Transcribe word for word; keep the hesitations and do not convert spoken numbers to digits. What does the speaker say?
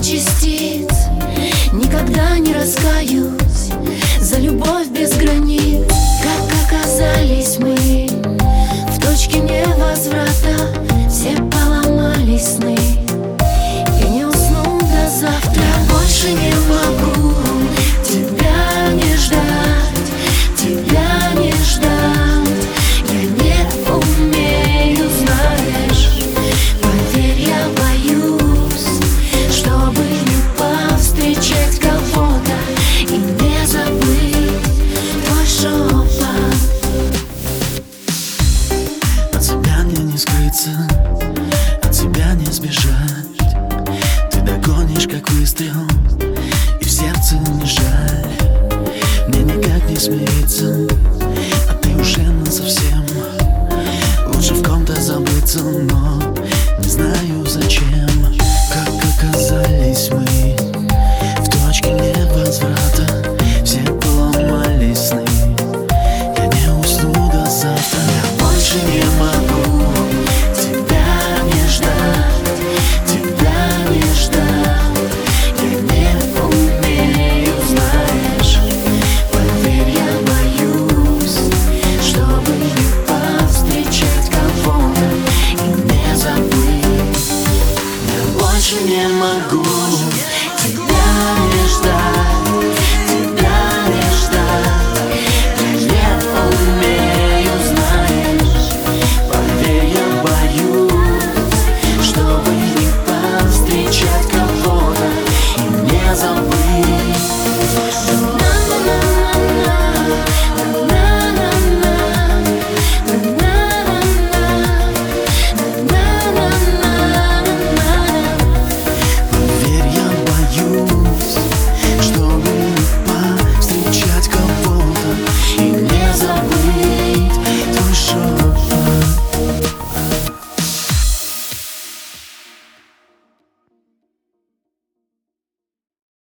частиц. Никогда не раскаюсь за любовь без границ. Как оказались мы в точке невозврата, все поломали сны. Я не усну до завтра. Я больше не могу тебя не ждать, тебя не ждать. Я не умею, знаешь, поверь, я боюсь, чтобы не повстречать кого-то и не забыть твой шепот. От тебя мне не скрыться, от тебя не сбежать. Ты догонишь, как выстрел, и в сердце не жаль. Мне никак не смириться, а ты уже насовсем. Лучше в ком-то забыться, но